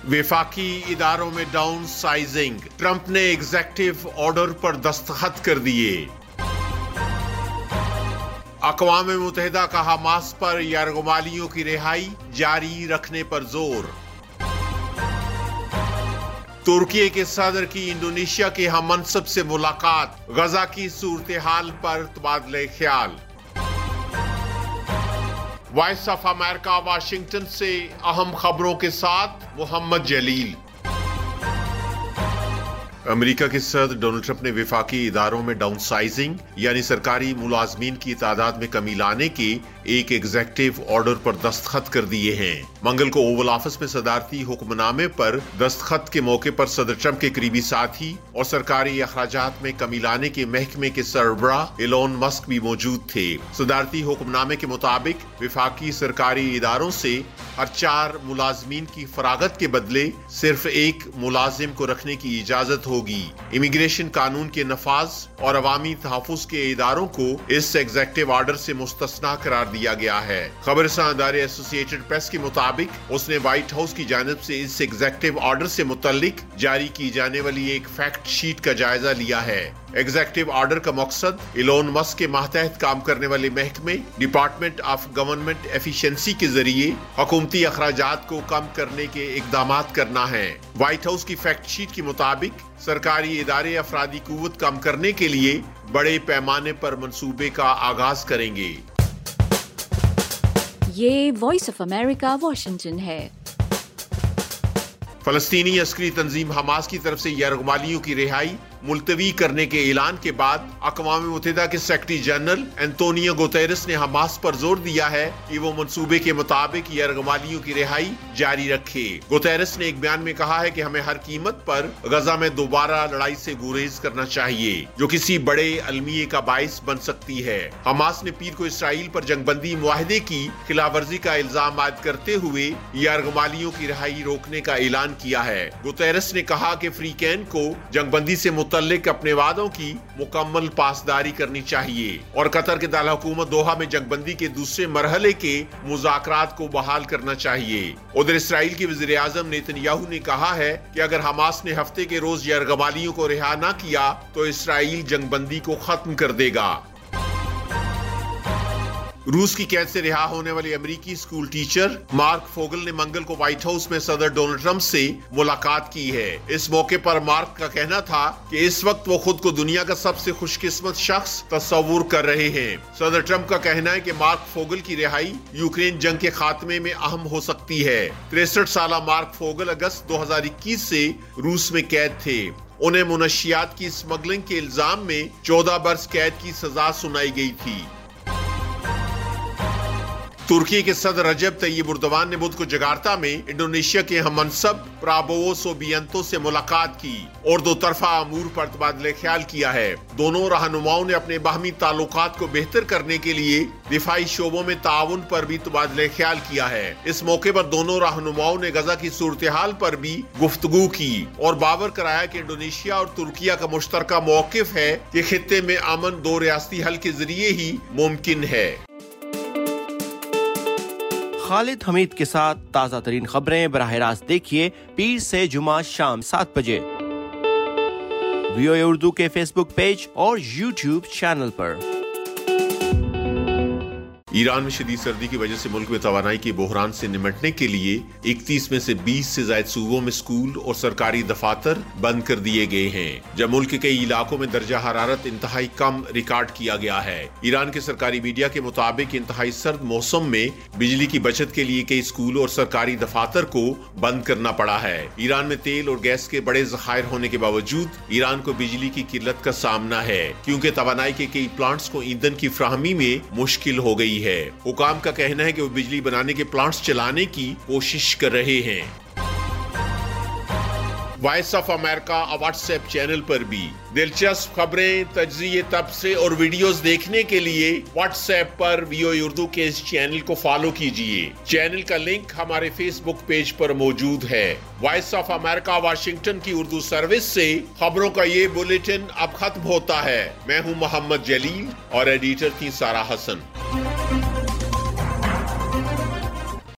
वफाकी इदारों में डाउन साइजिंग, ट्रंप ने एग्जेक्टिव ऑर्डर पर दस्तखत कर दिए। अक़वाम मुत्तहिदा का हमास पर यरगमालियों की रिहाई जारी रखने पर जोर। तुर्की के सदर की इंडोनेशिया के हममनसब से मुलाकात, गजा की सूरत हाल पर तबादले ख्याल। वॉइस ऑफ अमेरिका वाशिंगटन से अहम खबरों के साथ मोहम्मद जलील। अमेरिका के सदर डोनाल्ड ट्रंप ने वफाकी इदारों में डाउन साइजिंग यानी सरकारी मुलाजमीन की तादाद में कमी लाने के एक एग्जेक्टिव ऑर्डर पर दस्तखत कर दिए हैं। मंगल को ओवल ऑफिस में सदारती हुक्मनामे पर दस्तखत के मौके पर सदर ट्रंप के करीबी साथी और सरकारी अखराजात में कमी लाने के महकमे के सरबराह एलोन मस्क भी मौजूद थे। सदारती हुक्मनामे के मुताबिक वफाकी सरकारी इदारों से हर 4 मुलाजमीन की फरागत के बदले सिर्फ एक मुलाजिम को रखने की इजाजत होगी। इमिग्रेशन कानून के नफाज और अवामी तहफ़्फ़ुज़ के इदारों को इस एग्जेक्टिव ऑर्डर से मुस्तस्ना करार दिया गया है। खबरसां अदारे एसोसिएटेड प्रेस के मुताबिक उसने व्हाइट हाउस की जानिब से इस एग्जेक्टिव ऑर्डर से मुतल्लिक जारी की जाने वाली एक फैक्ट शीट का जायजा लिया है। एग्जेक्टिव ऑर्डर का मकसद एलोन मस्क के मातहत काम करने वाले महकमे डिपार्टमेंट ऑफ गवर्नमेंट एफिशिएंसी के जरिए हुकूमती अखराजात को कम करने के इकदामात करना है। व्हाइट हाउस की फैक्ट शीट के मुताबिक सरकारी इदारे अफरादी कुव्वत कम करने के लिए बड़े पैमाने पर मंसूबे का आगाज करेंगे। ये वॉइस ऑफ अमेरिका वाशिंगटन है। फलस्तीनी अस्करी तंजीम हमास की तरफ से यरगमालियों की रिहाई मुलतवी करने के ऐलान के बाद अक़वाम मुत्तहिदा के सेक्रेटरी जनरल एंटोनियो गुतेरेस ने हमास पर जोर दिया है कि वो मंसूबे के मुताबिक यरगमालियों की रिहाई जारी रखे। गुतेरेस ने एक बयान में कहा है कि हमें हर कीमत पर गजा में दोबारा लड़ाई से गुरेज करना चाहिए, जो किसी बड़े अलमिये का बाइस बन सकती है। हमास ने पीर को इसराइल पर जंगबंदी मुआहदे की खिलाफवर्जी का इल्जाम आयद करते हुए यरगमालियों की रिहाई रोकने का ऐलान किया है। गुतेरेस ने कहा कि फ्री कैन को जंगबंदी से मुतल्लिक अपने वादों की मुकम्मल पासदारी करनी चाहिए और कतर के दारकूमत दोहा में जंगबंदी के दूसरे मरहले के मुज़ाकरात को बहाल करना चाहिए। उधर इसराइल के वज़ीर आज़म नेतन्याहू ने कहा है कि अगर हमास ने हफ्ते के रोज यरगमालियों को रिहा न किया तो इसराइल जंगबंदी को खत्म कर देगा। रूस की कैद से रिहा होने वाले अमेरिकी स्कूल टीचर मार्क फोगल ने मंगल को व्हाइट हाउस में सदर डोनाल्ड ट्रंप से मुलाकात की है। इस मौके पर मार्क का कहना था कि इस वक्त वो खुद को दुनिया का सबसे खुशकिस्मत शख्स तस्वुर कर रहे हैं। सदर ट्रंप का कहना है कि मार्क फोगल की रिहाई यूक्रेन जंग के खात्मे में अहम हो सकती है। 63 साला मार्क फोगल अगस्त 2021 से रूस में कैद थे। उन्हें मुनशियात की स्मगलिंग के इल्जाम में 14 बरस कैद की सजा सुनाई गई थी। तुर्की के सदर रजब तय्यिब एर्दोगान ने बुध को जकार्ता में इंडोनेशिया के हममनसब प्राबोवो सुबियांतो से मुलाकात की और दो तरफा अमूर पर तबादले ख्याल किया है। दोनों रहनुमाओं ने अपने बाहमी ताल्लुकात को बेहतर करने के लिए दिफाई शोबों में ताउन पर भी तबादले ख्याल किया है। इस मौके पर दोनों रहनुमाओं ने गजा की सूरत हाल पर भी गुफ्तगू की और बावर कराया कि इंडोनेशिया और तुर्किया का मुश्तरका मौक़िफ़ है कि खित्ते में अमन दो रियासती हल के जरिए ही मुमकिन है। खालिद हमीद के साथ ताज़ा तरीन खबरें बराह रास्त देखिए पीर से जुमा शाम 7 बजे वीओए उर्दू के फेसबुक पेज और यूट्यूब चैनल पर। ईरान में शदीद सर्दी की वजह से मुल्क में तवानाई के बहरान से निमटने के लिए 31 में से 20 से ज्यादा सूबों में स्कूल और सरकारी दफातर बंद कर दिए गए हैं, जब मुल्क के कई इलाकों में दर्जा हरारत इंतहाई कम रिकॉर्ड किया गया है। ईरान के सरकारी मीडिया के मुताबिक इंतहाई सर्द मौसम में बिजली की बचत के लिए कई स्कूल और सरकारी दफातर को बंद करना पड़ा है। ईरान में तेल और गैस के बड़े ज़खायर होने के बावजूद ईरान को बिजली की किल्लत का सामना है, क्योंकि तवानाई के कई प्लांट्स को ईंधन की फ्राहमी में मुश्किल हो गई है। हुकाम का कहना है कि वो बिजली बनाने के प्लांट्स चलाने की कोशिश कर रहे हैं। Voice of America WhatsApp channel पर भी दिलचस्प खबरें, तज्ज़िये, तबसरे और वीडियोस देखने के लिए व्हाट्सएप पर वीओए उर्दू के इस चैनल को फॉलो कीजिए। चैनल का लिंक हमारे फेसबुक पेज पर मौजूद है। वॉइस ऑफ अमेरिका वाशिंगटन की उर्दू सर्विस से खबरों का ये बुलेटिन अब खत्म होता है। मैं हूँ मोहम्मद जलील और एडिटर थी सारा हसन।